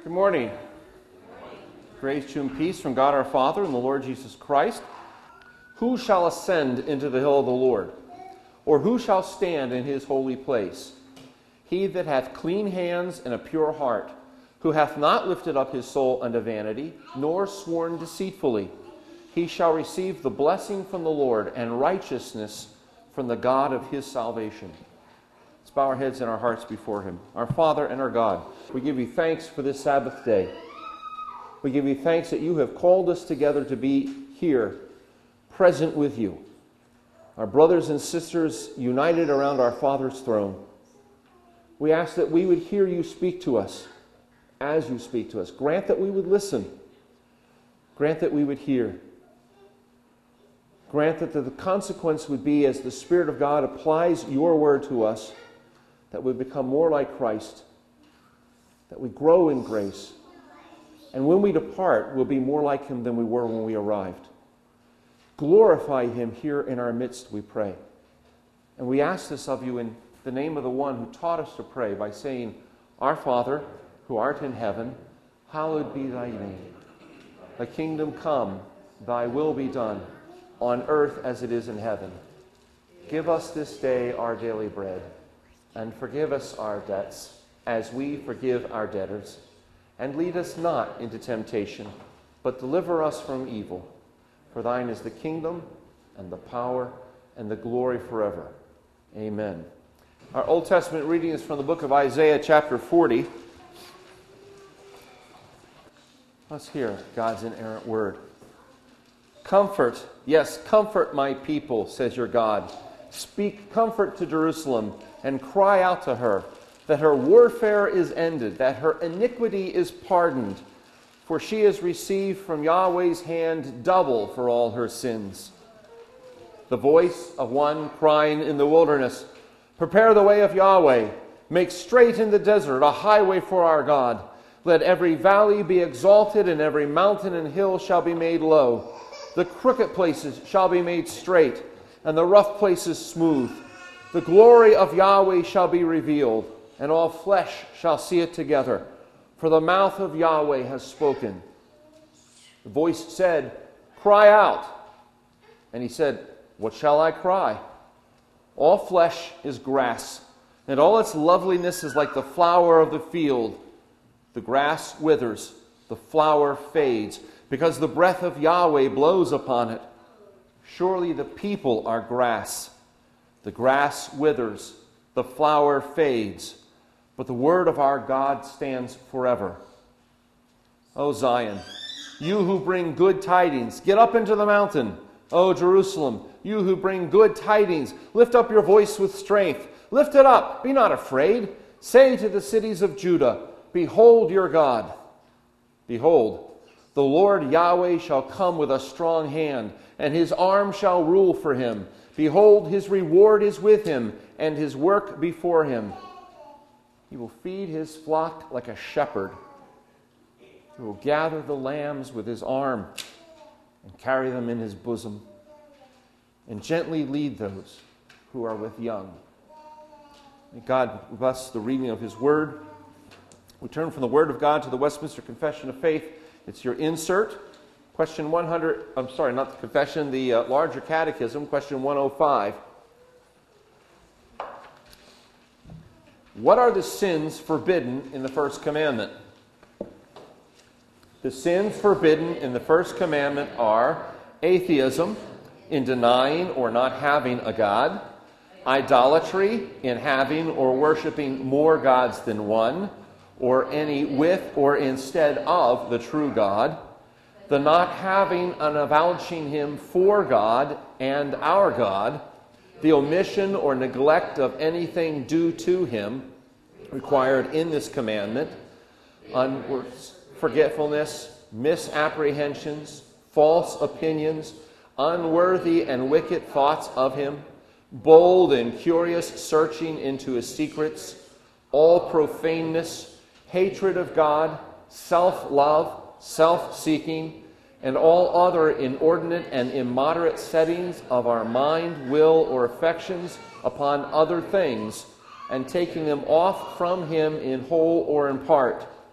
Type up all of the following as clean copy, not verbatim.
Good morning. Grace to you and peace from God our Father and the Lord Jesus Christ. Who shall ascend into the hill of the Lord? Or who shall stand in his holy place? He that hath clean hands and a pure heart, who hath not lifted up his soul unto vanity, nor sworn deceitfully. He shall receive the blessing from the Lord and righteousness from the God of his salvation. Let's bow our heads and our hearts before him. Our Father and our God, we give you thanks for this Sabbath day. We give you thanks that you have called us together to be here, present with you. Our brothers and sisters united around our Father's throne. We ask that we would hear you speak to us as you speak to us. Grant that we would listen. Grant that we would hear. Grant that the consequence would be, as the Spirit of God applies your word to us, that we become more like Christ, that we grow in grace, and when we depart, we'll be more like him than we were when we arrived. Glorify him here in our midst, we pray. And we ask this of you in the name of the one who taught us to pray by saying, Our Father, who art in heaven, hallowed be thy name. Thy kingdom come, thy will be done, on earth as it is in heaven. Give us this day our daily bread, and forgive us our debts, as we forgive our debtors. And lead us not into temptation, but deliver us from evil. For thine is the kingdom, and the power, and the glory forever. Amen. Our Old Testament reading is from the book of Isaiah, chapter 40. Let's hear God's inerrant word. Comfort, yes, comfort my people, says your God. Speak comfort to Jerusalem, and cry out to her, that her warfare is ended, that her iniquity is pardoned, for she has received from Yahweh's hand double for all her sins. The voice of one crying in the wilderness, Prepare the way of Yahweh, make straight in the desert a highway for our God. Let every valley be exalted, and every mountain and hill shall be made low. The crooked places shall be made straight, and the rough places smooth. The glory of Yahweh shall be revealed, and all flesh shall see it together. For the mouth of Yahweh has spoken. The voice said, Cry out. And he said, What shall I cry? All flesh is grass, and all its loveliness is like the flower of the field. The grass withers, the flower fades, because the breath of Yahweh blows upon it. Surely the people are grass. The grass withers, the flower fades, but the word of our God stands forever. O Zion, you who bring good tidings, get up into the mountain. O Jerusalem, you who bring good tidings, lift up your voice with strength. Lift it up, be not afraid. Say to the cities of Judah, Behold your God. Behold, the Lord Yahweh shall come with a strong hand, and his arm shall rule for him. Behold, his reward is with him, and his work before him. He will feed his flock like a shepherd. He will gather the lambs with his arm and carry them in his bosom, and gently lead those who are with young. May God bless the reading of his word. We turn from the Word of God to the Westminster Confession of Faith. It's your insert. Question 100, not the confession, the larger catechism, question 105. What are the sins forbidden in the first commandment? The sins forbidden in the first commandment are atheism, in denying or not having a God; idolatry, in having or worshiping more gods than one, or any with or instead of the true God; the not having and avouching him for God and our God; the omission or neglect of anything due to him required in this commandment; forgetfulness, misapprehensions, false opinions, unworthy and wicked thoughts of him; bold and curious searching into his secrets; all profaneness; hatred of God; self-love; self-seeking; and all other inordinate and immoderate settings of our mind, will, or affections upon other things, and taking them off from him in whole or in part.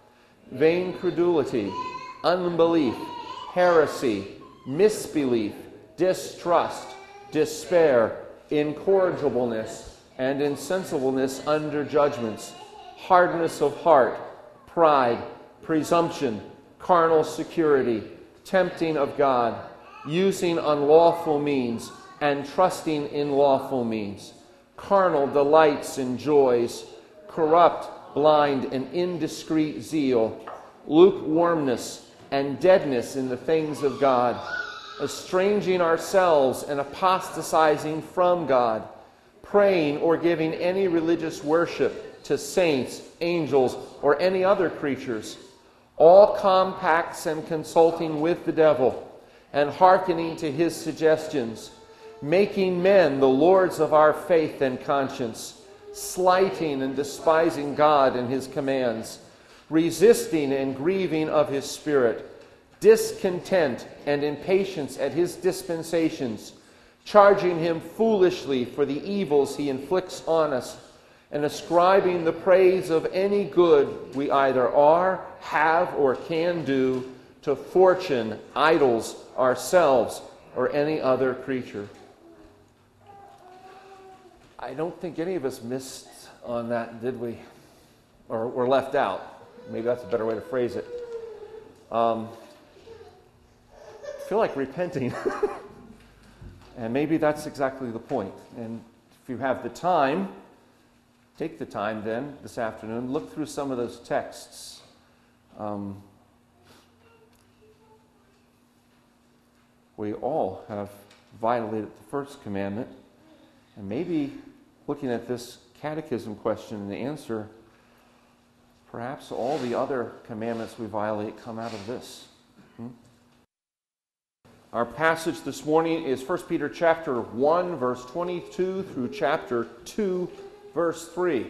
vain credulity, unbelief, heresy, misbelief, distrust, despair, incorrigibleness, and insensibleness under judgments, hardness of heart, pride, presumption, carnal security, tempting of God, using unlawful means, and trusting in lawful means, carnal delights and joys, corrupt, blind, and indiscreet zeal, lukewarmness, and deadness in the things of God, estranging ourselves and apostatizing from God, praying or giving any religious worship to saints, angels, or any other creatures, all compacts and consulting with the devil, and hearkening to his suggestions, making men the lords of our faith and conscience, slighting and despising God and his commands, resisting and grieving of his Spirit, discontent and impatience at his dispensations, charging him foolishly for the evils he inflicts on us, and ascribing the praise of any good we either are, have, or can do to fortune, idols, ourselves, or any other creature. I don't think any of us missed on that, did we? Or were left out. Maybe that's a better way to phrase it. I feel like repenting. And maybe that's exactly the point. And if you have the time, take the time then this afternoon, look through some of those texts. We all have violated the first commandment, and maybe looking at this catechism question and the answer, perhaps all the other commandments we violate come out of this. Our passage this morning is 1 Peter chapter 1, verse 22 through chapter 2, verse 3.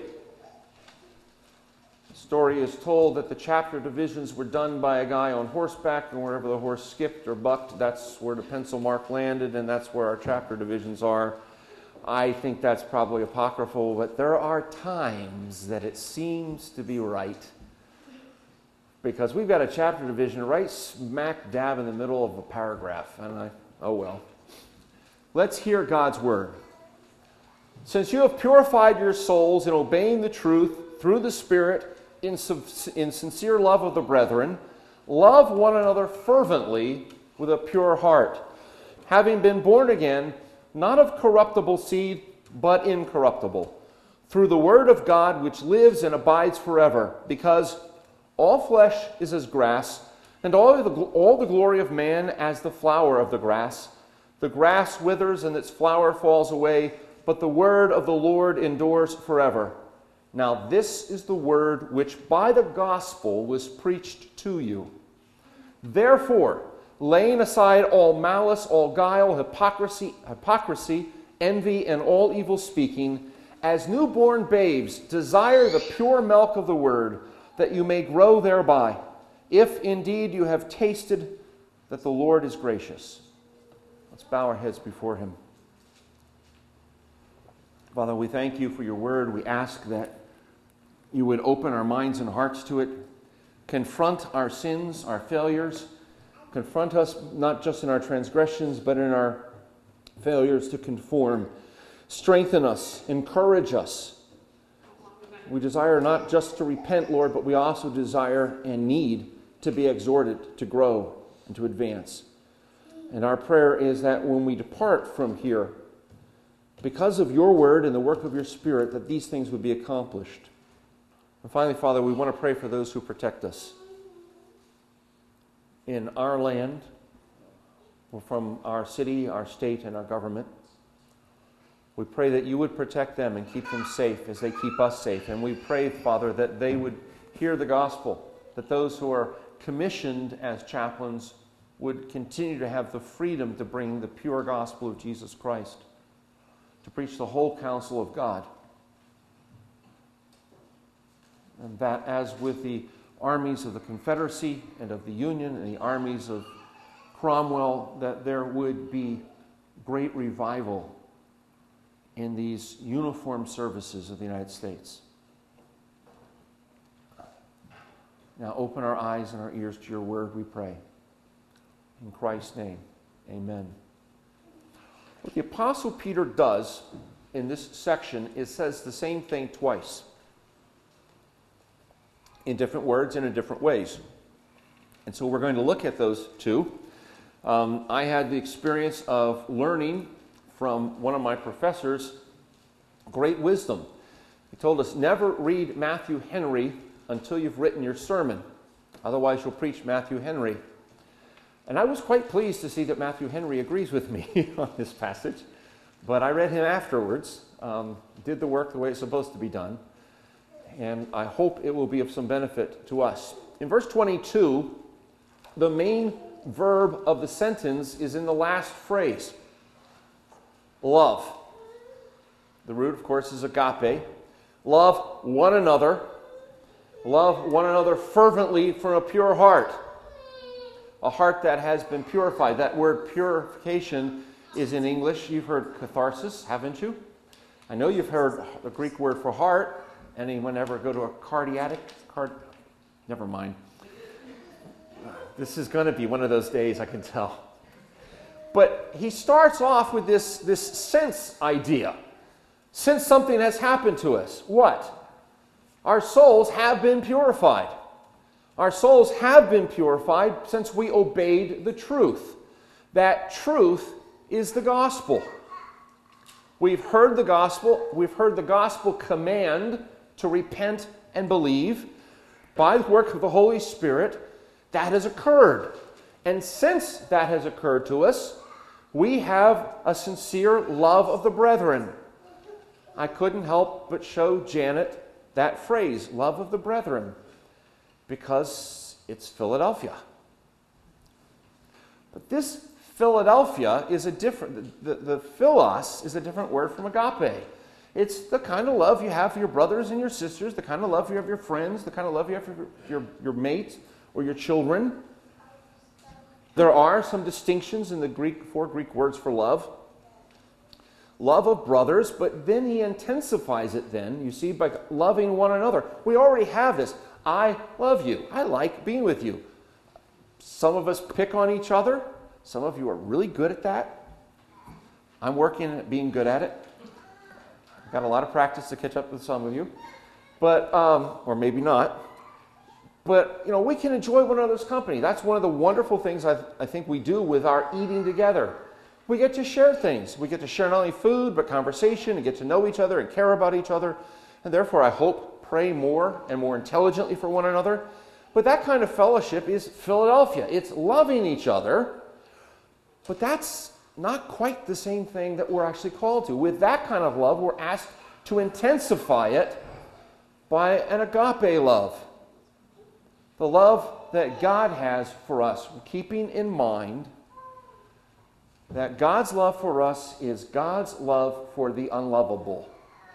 The story is told that the chapter divisions were done by a guy on horseback, and wherever the horse skipped or bucked, that's where the pencil mark landed, and that's where our chapter divisions are. I think that's probably apocryphal, but there are times that it seems to be right. Because we've got a chapter division right smack dab in the middle of a paragraph. And oh well. Let's hear God's word. Since you have purified your souls in obeying the truth through the Spirit in sincere love of the brethren, love one another fervently with a pure heart, having been born again, not of corruptible seed, but incorruptible, through the word of God which lives and abides forever, because all flesh is as grass, and all the glory of man as the flower of the grass. The grass withers and its flower falls away, but the word of the Lord endures forever. Now this is the word which by the gospel was preached to you. Therefore, laying aside all malice, all guile, hypocrisy, envy, and all evil speaking, as newborn babes desire the pure milk of the word, that you may grow thereby, if indeed you have tasted that the Lord is gracious. Let's bow our heads before him. Father, we thank you for your word. We ask that you would open our minds and hearts to it, confront our sins, our failures, confront us not just in our transgressions, but in our failures to conform. Strengthen us, encourage us. We desire not just to repent, Lord, but we also desire and need to be exhorted to grow and to advance. And our prayer is that when we depart from here, because of your word and the work of your Spirit, that these things would be accomplished. And finally, Father, we want to pray for those who protect us in our land, from our city, our state, and our government. We pray that you would protect them and keep them safe as they keep us safe. And we pray, Father, that they would hear the gospel, that those who are commissioned as chaplains would continue to have the freedom to bring the pure gospel of Jesus Christ, to preach the whole counsel of God. And that, as with the armies of the Confederacy and of the Union and the armies of Cromwell, that there would be great revival in these uniformed services of the United States. Now open our eyes and our ears to your word, we pray. In Christ's name, amen. What the Apostle Peter does in this section is says the same thing twice, in different words and in different ways. And so we're going to look at those two. I had the experience of learning from one of my professors great wisdom. He told us, never read Matthew Henry until you've written your sermon. Otherwise, you'll preach Matthew Henry. And I was quite pleased to see that Matthew Henry agrees with me on this passage. But I read him afterwards, did the work the way it's supposed to be done. And I hope it will be of some benefit to us. In verse 22, the main verb of the sentence is in the last phrase. Love. The root, of course, is agape. Love one another. Love one another fervently from a pure heart. A heart that has been purified. That word purification is in English. You've heard catharsis, haven't you? I know you've heard the Greek word for heart. Anyone ever go to a cardiac? Never mind. This is going to be one of those days, I can tell. But he starts off with this sense idea. Since something has happened to us, what? Our souls have been purified. Our souls have been purified since we obeyed the truth. That truth is the gospel. We've heard the gospel. We've heard the gospel command to repent and believe. By the work of the Holy Spirit, that has occurred. And since that has occurred to us, we have a sincere love of the brethren. I couldn't help but show Janet that phrase, love of the brethren, because it's Philadelphia. But this Philadelphia is a different, the philos is a different word from agape. It's the kind of love you have for your brothers and your sisters, the kind of love you have for your friends, the kind of love you have for your mates or your children. There are some distinctions in the four Greek words for love. Love of brothers, but then he intensifies it then, you see, by loving one another. We already have this. I love you. I like being with you. Some of us pick on each other. Some of you are really good at that. I'm working at being good at it. I've got a lot of practice to catch up with some of you. But, or maybe not. But, we can enjoy one another's company. That's one of the wonderful things I think we do with our eating together. We get to share things. We get to share not only food, but conversation, and get to know each other and care about each other. And therefore, I hope, pray more and more intelligently for one another. But that kind of fellowship is Philadelphia. It's loving each other. But that's not quite the same thing that we're actually called to. With that kind of love, we're asked to intensify it by an agape love. The love that God has for us, keeping in mind that God's love for us is God's love for the unlovable.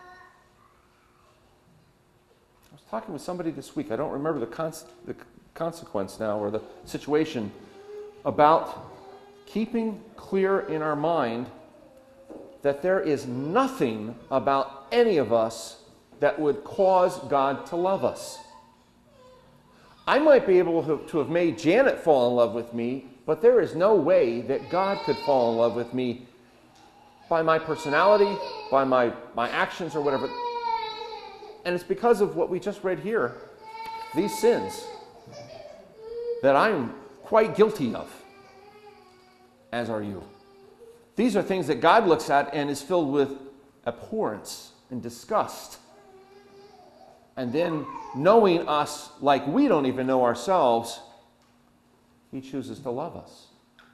I was talking with somebody this week, I don't remember the consequence now or the situation, about keeping clear in our mind that there is nothing about any of us that would cause God to love us. I might be able to have made Janet fall in love with me, but there is no way that God could fall in love with me by my personality, by my actions or whatever. And it's because of what we just read here, these sins, that I'm quite guilty of, as are you. These are things that God looks at and is filled with abhorrence and disgust. And then, knowing us like we don't even know ourselves, he chooses to love us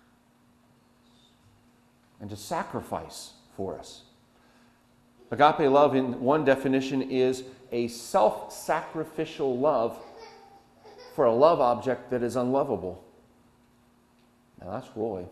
and to sacrifice for us. Agape love, in one definition, is a self-sacrificial love for a love object that is unlovable. Now that's Roy.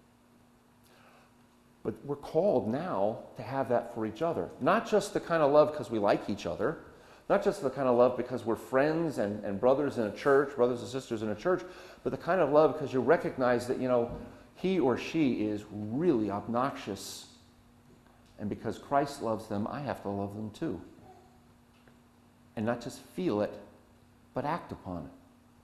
But we're called now to have that for each other. Not just the kind of love because we like each other, not just the kind of love because we're friends and brothers in a church, brothers and sisters in a church, but the kind of love because you recognize that, he or she is really obnoxious. And because Christ loves them, I have to love them too. And not just feel it, but act upon it.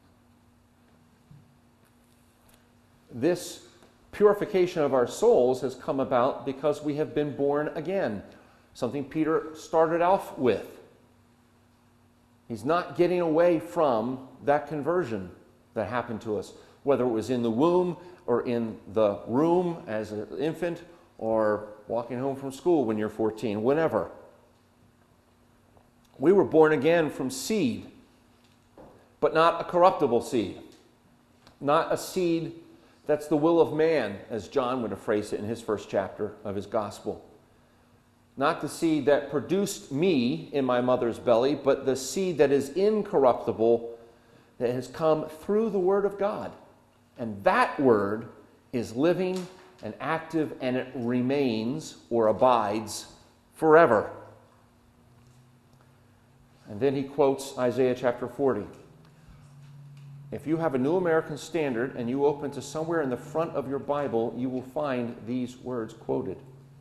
This purification of our souls has come about because we have been born again, something Peter started off with. He's not getting away from that conversion that happened to us, whether it was in the womb or in the room as an infant or walking home from school when you're 14, whenever. We were born again from seed, but not a corruptible seed, not a seed that's the will of man, as John would have phrased it in his first chapter of his gospel. Not the seed that produced me in my mother's belly, but the seed that is incorruptible, that has come through the Word of God. And that Word is living and active, and it remains or abides forever. And then he quotes Isaiah chapter 40. If you have a New American Standard and you open to somewhere in the front of your Bible, you will find these words quoted.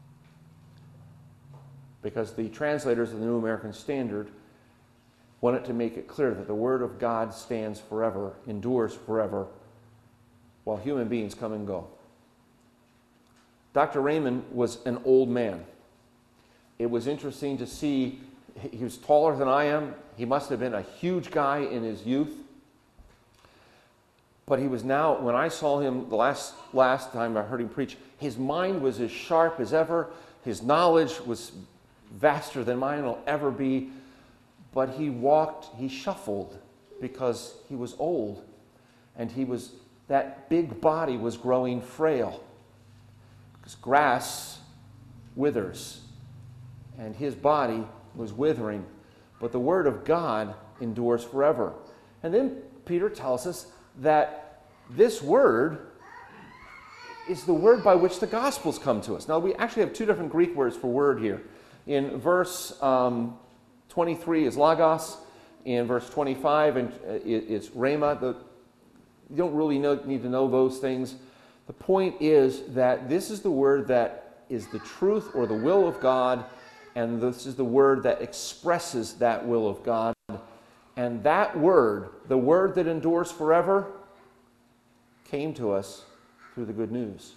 Because the translators of the New American Standard wanted to make it clear that the Word of God stands forever, endures forever, while human beings come and go. Dr. Raymond was an old man. It was interesting to see, he was taller than I am. He must have been a huge guy in his youth. But he was now, when I saw him the last time I heard him preach, his mind was as sharp as ever. His knowledge was vaster than mine will ever be. But he shuffled because he was old. And that big body was growing frail. Because grass withers. And his body was withering. But the Word of God endures forever. And then Peter tells us that this word is the word by which the Gospels come to us. Now, we actually have two different Greek words for word here. In verse 23 is logos. In verse 25 it's rhema. You don't really need to know those things. The point is that this is the word that is the truth or the will of God, and this is the word that expresses that will of God. And that word, the word that endures forever, came to us through the good news.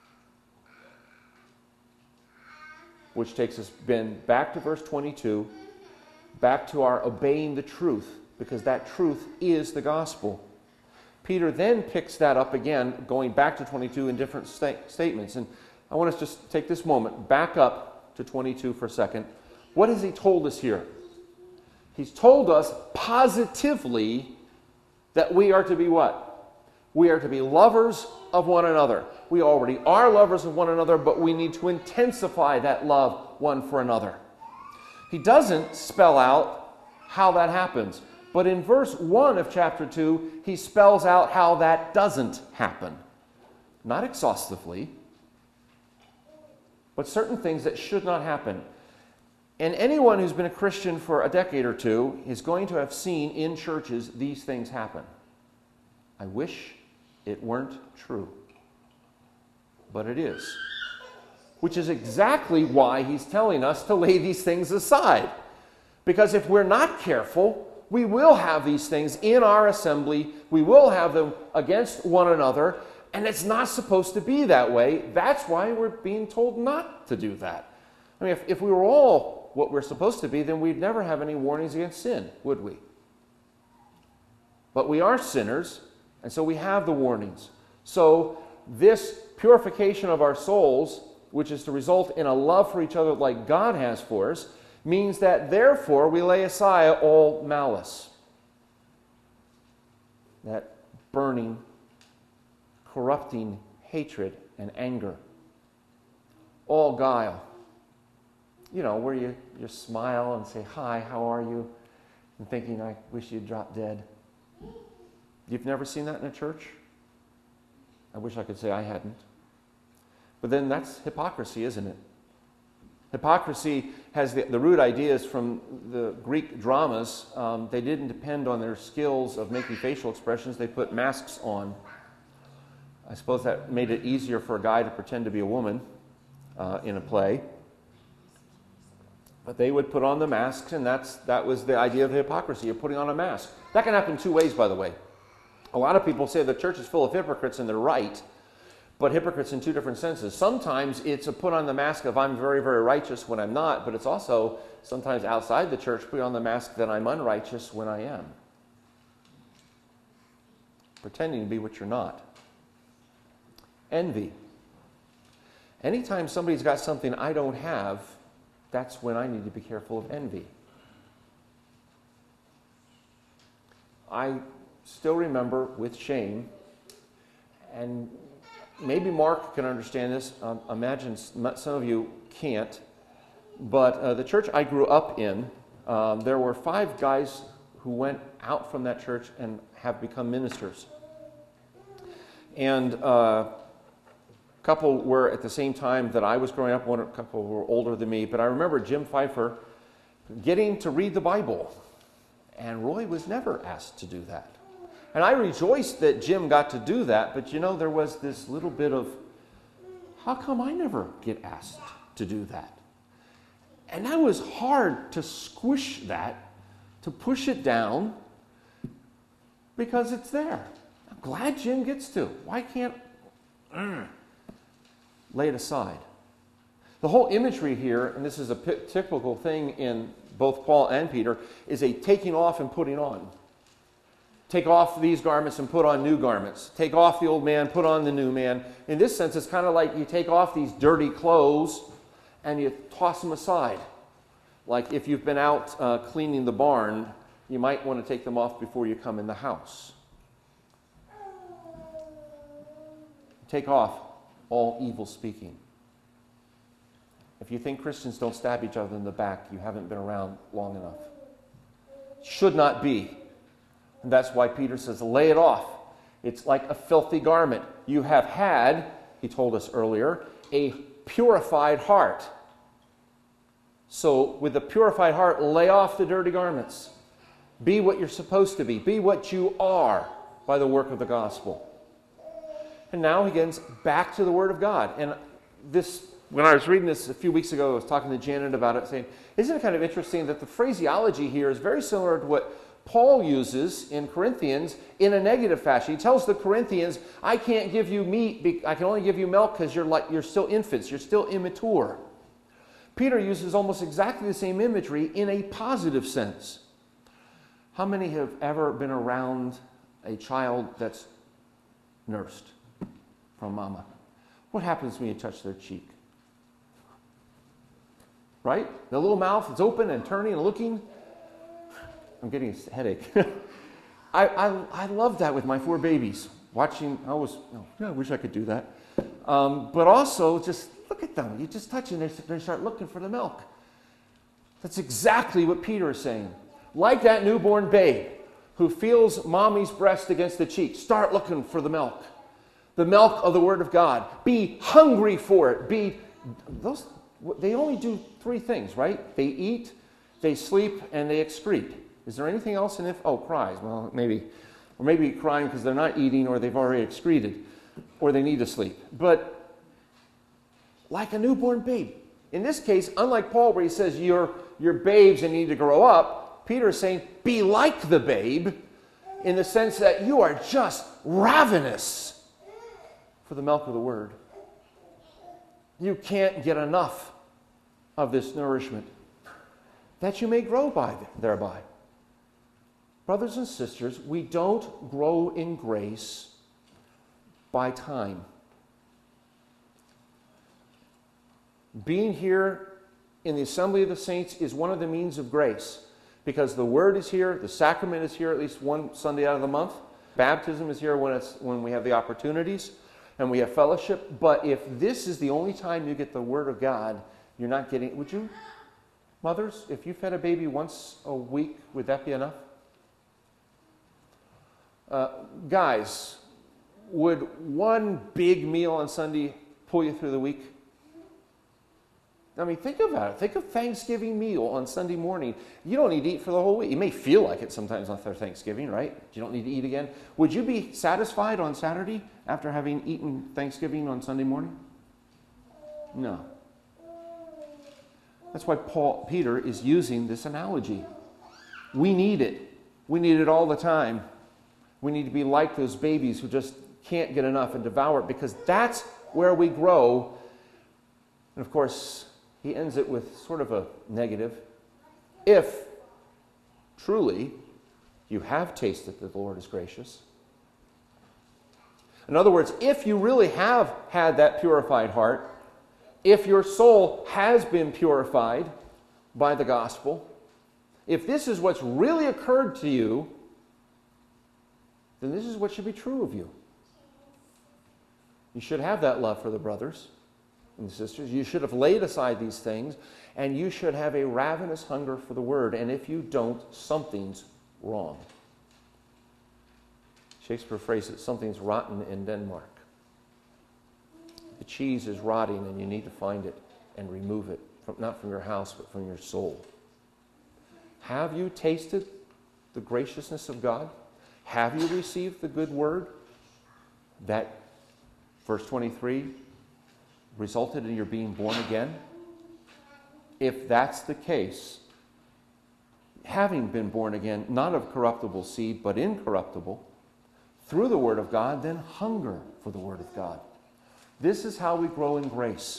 Which takes us back to verse 22, back to our obeying the truth, because that truth is the gospel. Peter then picks that up again, going back to 22 in different statements. And I want us to just take this moment, back up to 22 for a second. What has he told us here? He's told us positively that we are to be what? We are to be lovers of one another. We already are lovers of one another, but we need to intensify that love one for another. He doesn't spell out how that happens. But in verse 1 of chapter 2, he spells out how that doesn't happen. Not exhaustively, but certain things that should not happen. And anyone who's been a Christian for a decade or two is going to have seen in churches these things happen. I wish it weren't true, but it is. Which is exactly why he's telling us to lay these things aside. Because if we're not careful, we will have these things in our assembly. We will have them against one another. And it's not supposed to be that way. That's why we're being told not to do that. I mean, if we were all what we're supposed to be, then we'd never have any warnings against sin, would we? But we are sinners, and so we have the warnings. So this purification of our souls, which is to result in a love for each other like God has for us, means that therefore we lay aside all malice. That burning, corrupting hatred and anger. All guile. You know, where you smile and say, "Hi, how are you?" and thinking, "I wish you'd drop dead." You've never seen that in a church? I wish I could say I hadn't. But then that's hypocrisy, isn't it? Hypocrisy has the root ideas from the Greek dramas. They didn't depend on their skills of making facial expressions. They put masks on. I suppose that made it easier for a guy to pretend to be a woman in a play. But they would put on the masks, and that was the idea of the hypocrisy, of putting on a mask. That can happen two ways, by the way. A lot of people say the church is full of hypocrites, and they're right. But hypocrites in two different senses. Sometimes it's a put on the mask of I'm very, very righteous when I'm not, but it's also sometimes outside the church put on the mask that I'm unrighteous when I am. Pretending to be what you're not. Envy. Anytime somebody's got something I don't have, that's when I need to be careful of envy. I still remember with shame, and maybe Mark can understand this. Imagine some of you can't. But the church I grew up in, there were 5 guys who went out from that church and have become ministers. And a couple were at the same time that I was growing up. A couple were older than me. But I remember Jim Pfeiffer getting to read the Bible. And Roy was never asked to do that. And I rejoiced that Jim got to do that, but there was this little bit of, how come I never get asked to do that? And that was hard to squish that, to push it down, because it's there. I'm glad Jim gets to. Why can't lay it aside? The whole imagery here, and this is a typical thing in both Paul and Peter, is a taking off and putting on. Take off these garments and put on new garments. Take off the old man, put on the new man. In this sense, it's kind of like you take off these dirty clothes and you toss them aside. Like if you've been out cleaning the barn, you might want to take them off before you come in the house. Take off all evil speaking. If you think Christians don't stab each other in the back, you haven't been around long enough. Should not be. And that's why Peter says, lay it off. It's like a filthy garment. You have had, he told us earlier, a purified heart. So with a purified heart, lay off the dirty garments. Be what you're supposed to be. Be what you are by the work of the gospel. And now he gets back to the Word of God. And this, when I was reading this a few weeks ago, I was talking to Janet about it, saying, isn't it kind of interesting that the phraseology here is very similar to what Paul uses in Corinthians in a negative fashion. He tells the Corinthians, I can't give you meat, I can only give you milk because you're still infants, you're still immature. Peter uses almost exactly the same imagery in a positive sense. How many have ever been around a child that's nursed from mama? What happens when you touch their cheek? Right? The little mouth is open and turning and looking. I'm getting a headache. I love that with my 4 babies. Watching, I wish I could do that. But also, just look at them. You just touch them, they start looking for the milk. That's exactly what Peter is saying. Like that newborn babe who feels mommy's breast against the cheek, start looking for the milk. The milk of the Word of God. Be hungry for it. They only do 3 things, right? They eat, they sleep, and they excrete. Is there anything else in it? Oh, cries. Well, maybe. Or maybe crying because they're not eating or they've already excreted. Or they need to sleep. But like a newborn babe. In this case, unlike Paul where he says you're babes and need to grow up, Peter is saying be like the babe in the sense that you are just ravenous for the milk of the Word. You can't get enough of this nourishment that you may grow thereby. Brothers and sisters, we don't grow in grace by time. Being here in the assembly of the saints is one of the means of grace because the Word is here, the sacrament is here at least one Sunday out of the month. Baptism is here when we have the opportunities and we have fellowship. But if this is the only time you get the Word of God, you're not getting it. Would you, mothers, if you fed a baby once a week, would that be enough? Guys, would one big meal on Sunday pull you through the week? I mean, think about it. Think of Thanksgiving meal on Sunday morning. You don't need to eat for the whole week. You may feel like it sometimes after Thanksgiving, right? You don't need to eat again. Would you be satisfied on Saturday after having eaten Thanksgiving on Sunday morning? No. That's why Peter is using this analogy. We need it. We need it all the time. We need to be like those babies who just can't get enough and devour it, because that's where we grow. And of course, he ends it with sort of a negative. If truly you have tasted that the Lord is gracious. In other words, if you really have had that purified heart, if your soul has been purified by the gospel, if this is what's really occurred to you, then this is what should be true of you. You should have that love for the brothers and sisters. You should have laid aside these things, and you should have a ravenous hunger for the word. And if you don't, something's wrong. Shakespeare phrased it, something's rotten in Denmark. The cheese is rotting, and you need to find it and remove it, not from your house, but from your soul. Have you tasted the graciousness of God? Have you received the good word that, verse 23, resulted in your being born again? If that's the case, having been born again, not of corruptible seed, but incorruptible, through the word of God, then hunger for the word of God. This is how we grow in grace.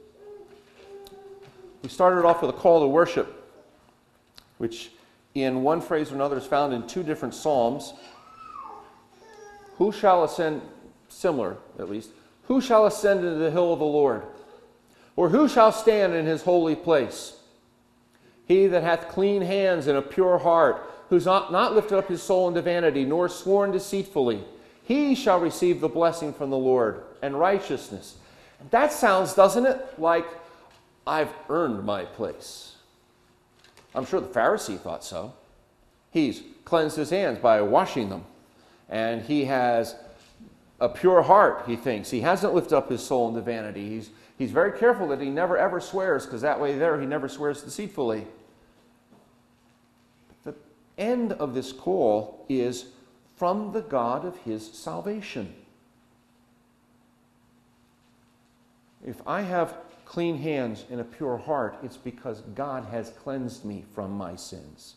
We started off with a call to worship, which in one phrase or another is found in two different psalms. Who shall ascend, similar at least, who shall ascend into the hill of the Lord? Or who shall stand in his holy place? He that hath clean hands and a pure heart, who's not lifted up his soul into vanity, nor sworn deceitfully, he shall receive the blessing from the Lord and righteousness. That sounds, doesn't it, like I've earned my place. I'm sure the Pharisee thought so. He's cleansed his hands by washing them. And he has a pure heart, he thinks. He hasn't lifted up his soul into vanity. He's very careful that he never ever swears, because that way there he never swears deceitfully. The end of this call is from the God of his salvation. If I have clean hands and a pure heart, it's because God has cleansed me from my sins.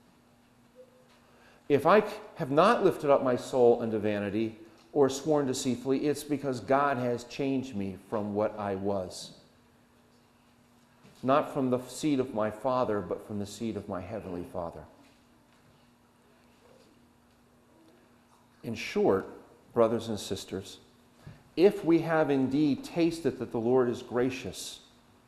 If I have not lifted up my soul unto vanity or sworn deceitfully, it's because God has changed me from what I was. Not from the seed of my father, but from the seed of my heavenly Father. In short, brothers and sisters, if we have indeed tasted that the Lord is gracious,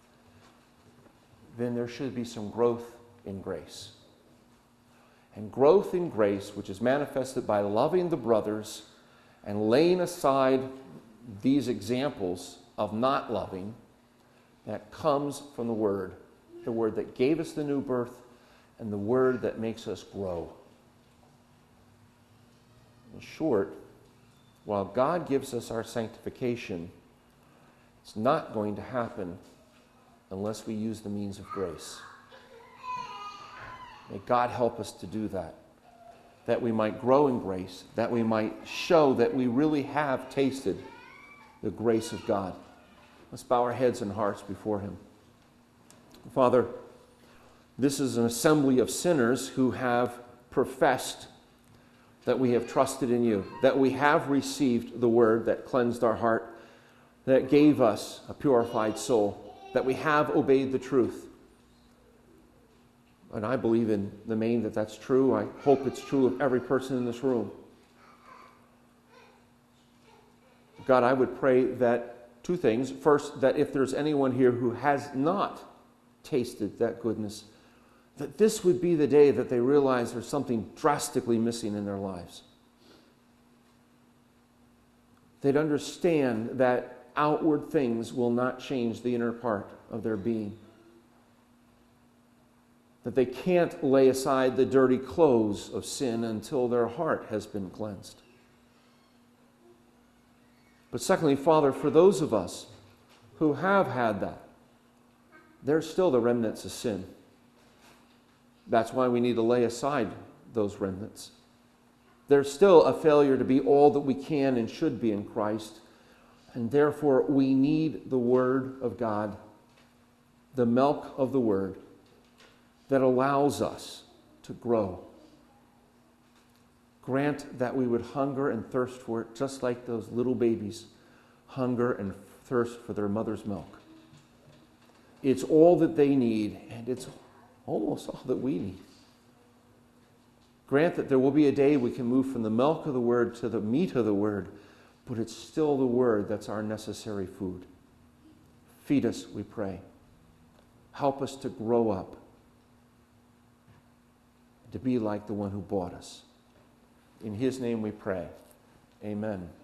then there should be some growth in grace. And growth in grace, which is manifested by loving the brothers and laying aside these examples of not loving, that comes from the Word that gave us the new birth and the Word that makes us grow. In short, while God gives us our sanctification, it's not going to happen unless we use the means of grace. May God help us to do that we might grow in grace, that we might show that we really have tasted the grace of God. Let's bow our heads and hearts before him. Father, this is an assembly of sinners who have professed that we have trusted in you, that we have received the word that cleansed our heart, that gave us a purified soul, that we have obeyed the truth. And I believe in the main that that's true. I hope it's true of every person in this room. God, I would pray that two things. First, that if there's anyone here who has not tasted that goodness, that this would be the day that they realize there's something drastically missing in their lives. They'd understand that outward things will not change the inner part of their being. That they can't lay aside the dirty clothes of sin until their heart has been cleansed. But secondly, Father, for those of us who have had that, there's still the remnants of sin. That's why we need to lay aside those remnants. There's still a failure to be all that we can and should be in Christ. And therefore, we need the Word of God, the milk of the Word, that allows us to grow. Grant that we would hunger and thirst for it, just like those little babies hunger and thirst for their mother's milk. It's all that they need, and it's almost all that we need. Grant that there will be a day we can move from the milk of the Word to the meat of the Word, but it's still the Word that's our necessary food. Feed us, we pray. Help us to grow up, to be like the one who bought us. In His name we pray. Amen.